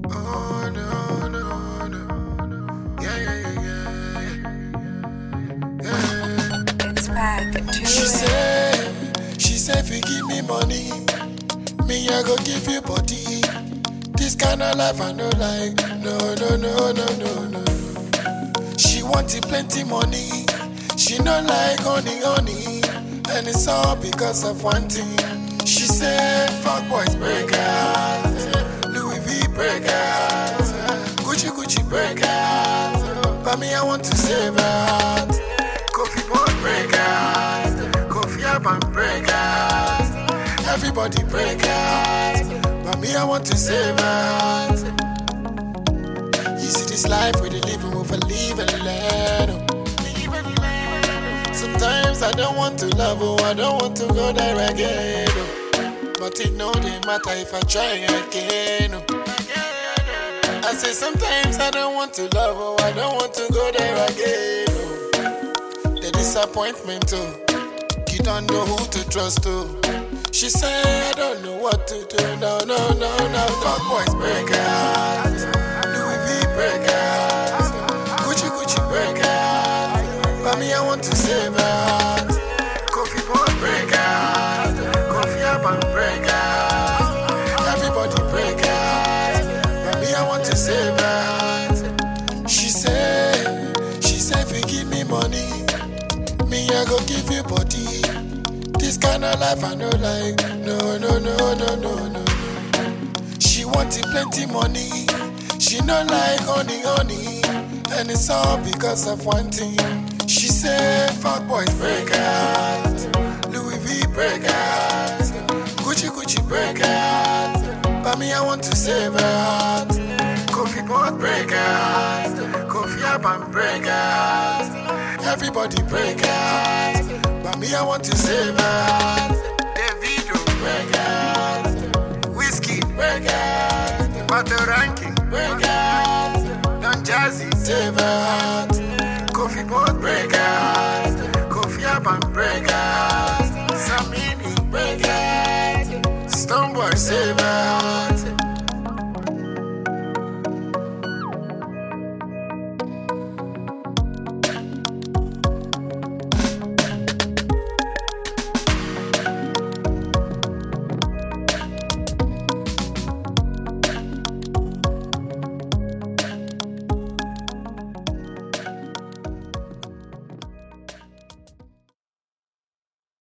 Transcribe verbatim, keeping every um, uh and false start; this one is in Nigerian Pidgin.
Oh no, no, no. Yeah, yeah, yeah, yeah, yeah. It's back. She said, she said, if you give me money, me I go give you body. This kind of life I know like, no, no, no, no, no, no. She wanted plenty money, she not like honey, honey. And it's all because of one thing. She said, fuck boys break out, Louis V break out, Gucci Gucci break out. But me I want to save out. Coffee boy break out, Coffee Urban break out. Everybody break out. But me I want to save out. You see this life we live with a leave and let 'em. Sometimes I don't want to love, oh, I don't want to go there again. Oh. But it no they matter if I try again. Oh. I say sometimes I don't want to love, oh, I don't want to go there again. Oh. The disappointment, oh, you don't know who to trust, oh. She say I don't know what to do, no, no, no, no. Fuck boys break out, Louis V break out, Gucci Gucci break out. But me, I want to save out. Coffee boy break out. Coffee Urban break out. Everybody break out. But me, I want to save out. She said, she said, if you give me money, me, I go give you body. This kind of life I know like, no, no, no, no, no, no. She wanted plenty money. She not like honey, honey. And it's all because of one thing. She said, fuck boys break out, Louis V break out, Gucci Gucci break out. But me I want to save out. Coffee boy break out, Coffee Urban break out. Everybody break out. But me I want to save out. Davido break out, Whiskey break out, Battle Ranking break out, Don Jazzy save out. Coffee boy break out, Coffee Urban break out.